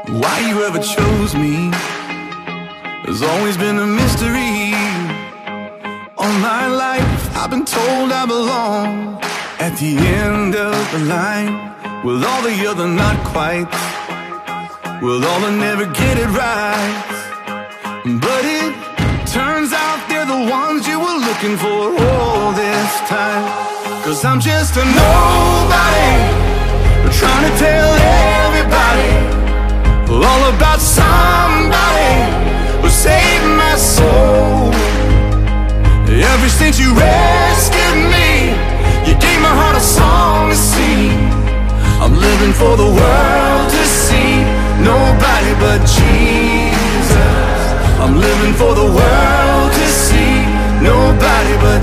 Why you ever chose me has always been a mystery. All my life I've been told I belong at the end of the line, with all the other not quite, with all that never get it right. But it turns out they're the ones you were looking for all this time. 'Cause I'm just a nobody, trying to tell everybody all about somebody who saved my soul. Ever since you rescued me, you gave my heart a song to sing. I'm living for the world to see, nobody but Jesus. I'm living for the world to see, nobody but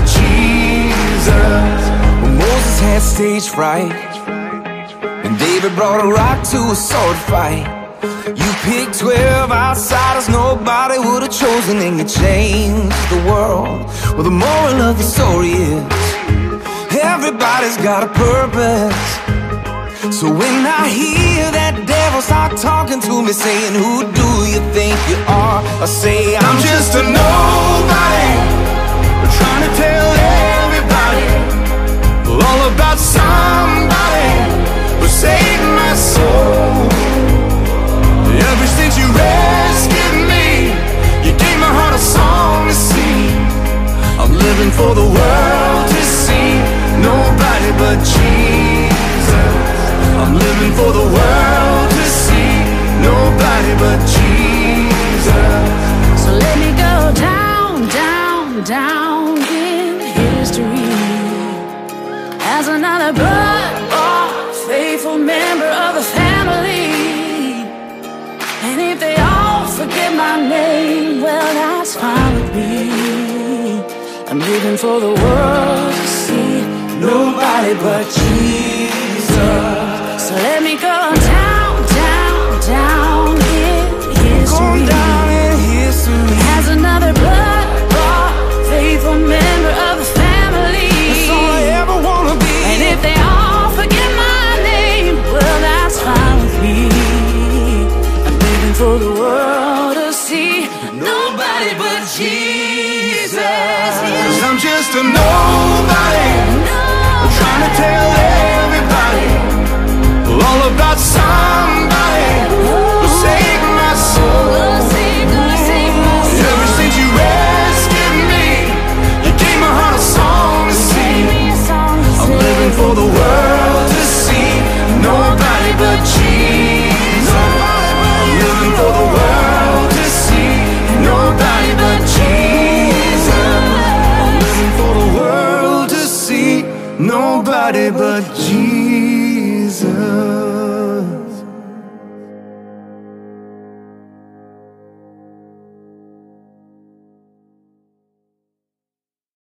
Jesus. When Moses had stage fright and David brought a rock to a sword fight, you picked 12 outsiders nobody would have chosen, and you changed the world. Well, the moral of the story is everybody's got a purpose. So when I hear that devil start talking to me saying, who do you think you are? I say, I'm just a nobody, trying to tell everybody all about somebody who saved my soul. Ever since you rescued me, you gave my heart a song to sing. I'm living for the world to see, nobody but Jesus. I'm living for the world to see, nobody but Jesus. So let me go down, down, down in history as another blood-bought, faithful member of the family. And if they all forget my name, well, that's fine with me. I'm living for the world to see, nobody but Jesus. So let me go down, down, down in history, down in history as another blood-bought, faithful member of the family. That's all I ever wanna be. And if they all forget my name, well, that's fine with me. For the world to see, nobody but Jesus. 'Cause I'm just a nobody, trying to tell everybody all about somebody who saved my soul. Ever since you rescued me, you gave my heart a song to sing. I'm living for the world to see, nobody but Jesus. Living for the world to see, nobody but Jesus. I'm living for the world to see, nobody but Jesus.